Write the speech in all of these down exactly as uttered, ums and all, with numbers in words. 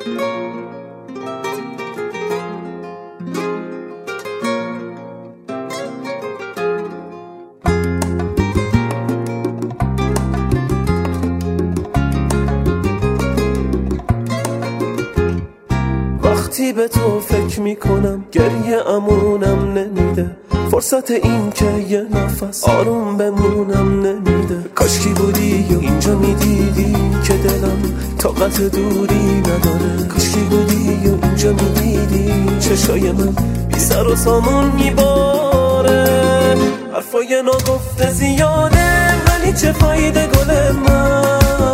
وقتی به تو فکر میکنم گریه امونم نمیده، فرصت این که یه نفس آروم بمونم نمیده. کاشکی بودی یا اینجا میدیدی که دلم طاقت دوری نداره، کاشکی بودی یا اینجا میدیدی چشای من بی سر و سامون میباره. حرفای ناگفته زیاده ولی چه فایده گل من،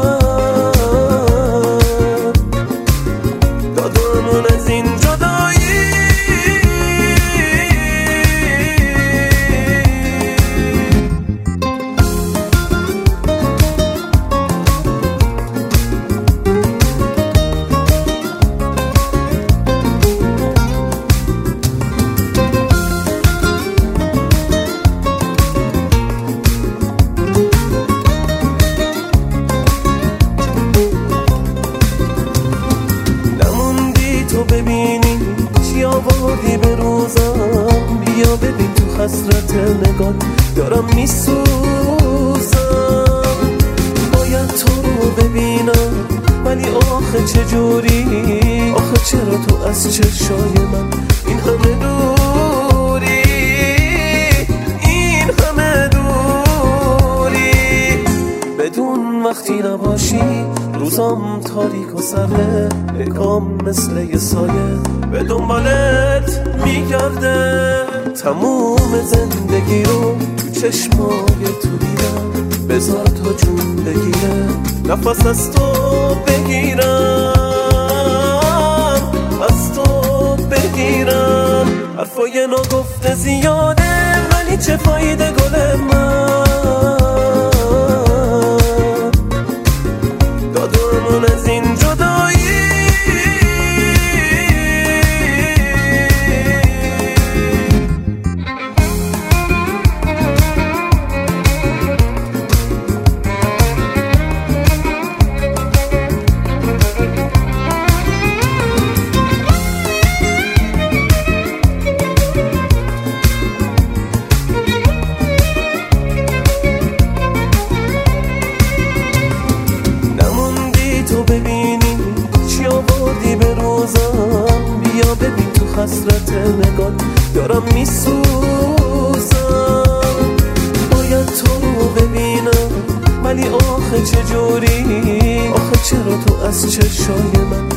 دادمون از این جدایی. ببینی چی آوردی به روزم، بیا ببین تو حسرت نگاه دارم میسوزم. باید تو رو ببینم ولی آخه چجوری، آخه چرا تو از چشای من این همه دوری، این همه دوری. بدون وقتی نباشی روزام تاریک و سرده، نگام مثل یه سایه به دنبالت میگرده. تموم زندگی رو تو چشمای تو دیدم، بذار تا جون بگیره نفس از تو بگیرم، از تو بگیرم. حرفای ناگفته زیاده ولی چه فایده گل من، دادمون از این جدایی. ببینی چی آوردی به روزم، بیا ببین تو حسرت نگاه دارم میسوزم. باید تو رو ببینم ولی آخه چجوری، آخه چرا تو از چشای من